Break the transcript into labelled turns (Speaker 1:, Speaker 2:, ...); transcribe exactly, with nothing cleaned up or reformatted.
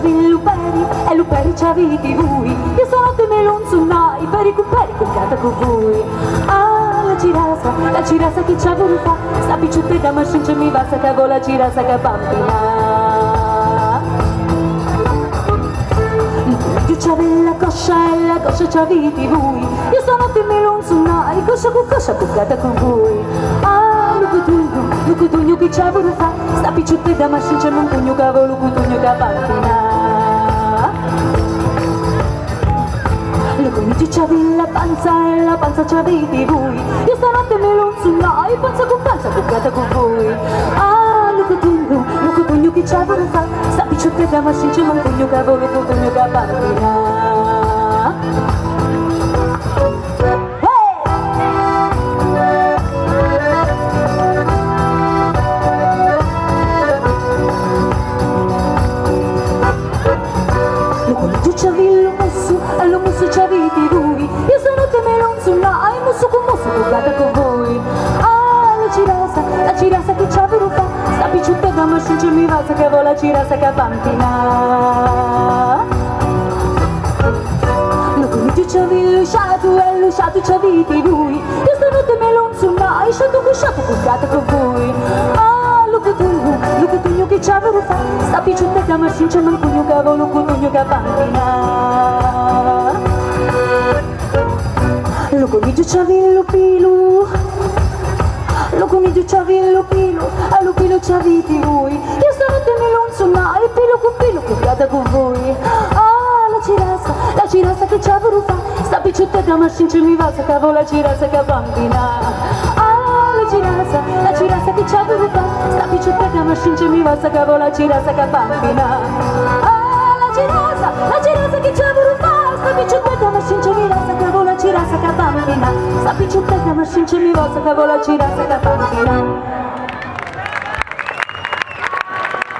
Speaker 1: c'avevi luperi e luperi c'avete voi. Io sono te me non suonai per i cuperi comprata con voi. Ah, la girasa, la girasa che c'ha voluto fa, sta picciute da mascince mi basta che vola girasa che bambina. Io c'avevo la coscia e la coscia c'avete voi. Io sono te me non suonai, coscia con coscia comprata con voi. Ah, lucutugno, lucutugno che c'ha voluto fa, sta picciute da mascince non pugno che vola lucutugno che bambina. Lucutugno c'avevi la panza e la panza c'avete voi. Io stanotte me non suonai, panza con panza comprata con voi. Ah, lucutugno, lucutugno che c'ha voluto fa, sta picciute da mascince non pugno che vola lucutugno che bambina. C'avevi lo musso, e lo musso c'avete voi. Io sono te me non suonai, musso con musso comprata con voi. Ah, la girasa, la girasa che c'ha voluto fa, sta picciutta da mascince mi basta che vola girasa che bambina. Lo comicio c'avevi lo sciato e lo sciato c'avete voi. Io sono te me non suonai, sciato con sciato comprata con voi. Ah, lucutugno, lucutugno che c'ha voluto fa, sta picciutta da mascince non pugno che vola lucutugno che bambina. Lo coniglio c'avevi lo pilo, lo coniglio c'avevi lo pilo, e lo pilo c'avete voi. Io sono te me non suonai, pilo con pilo comprata con voi. Ah, la girasa, la girasa che c'ha voluto fa, sta picciutta da mascince mi basta che vola girasa che bambina. Ah, la girasa, la girasa che c'ha voluto fa, sta picciutta da mascince mi basta che vola girasa che bambina. Ah, la girasa, la girasa che c'ha voluto fa, sta picciutta da mascince mi basta che vola girasa che bambina. Sta picciutta da mascince mi basta che vola girasa che bambina.